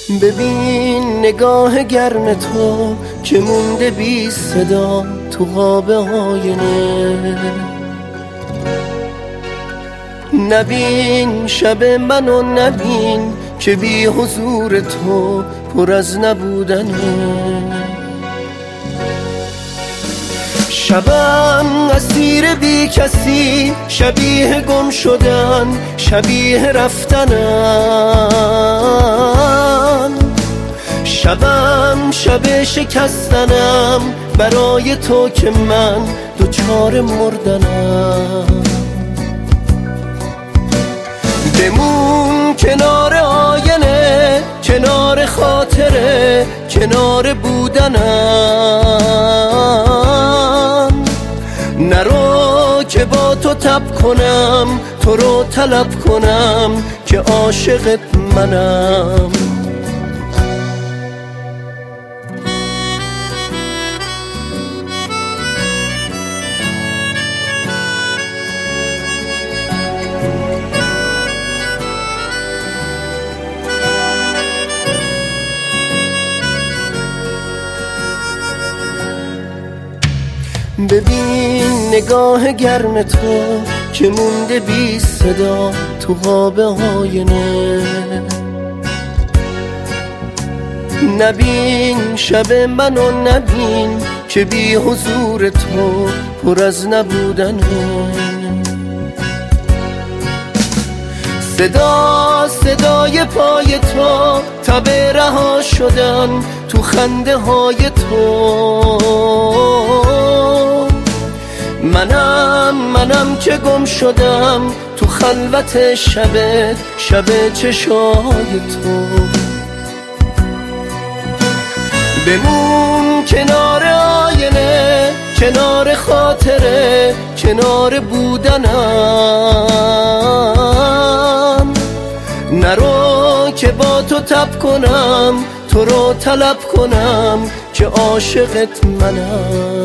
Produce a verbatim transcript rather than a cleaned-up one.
ببین نگاه گرم تو که مونده بی صدا تو قاب آینه. نبین شب منو نبین که بی حضور تو پر از نبودنه. شبم اسیر بی کسی، شبیه گم شدن، شبیه رفتنم. شبم شب شکستنم برای تو که من دوچار مردنم. بمون کنار آینه، کنار خاطره، کنار بودنم. نرو که با تو تب کنم، تو رو طلب کنم که عاشقت منم. ببین نگاه گرم تو که مونده بی صدا تو قاب آینه. نبین شب منو نبین که بی حضور تو پر از نبودنه. صدا صدای پای تو، تب رها شدن تو خنده های تو. منم منم که گم شدم تو خلوت شب شب چشای تو. بمون کنار آینه، کنار خاطره، کنار بودنم. نرو که با تو تب کنم، تو رو طلب کنم که عاشقت منم.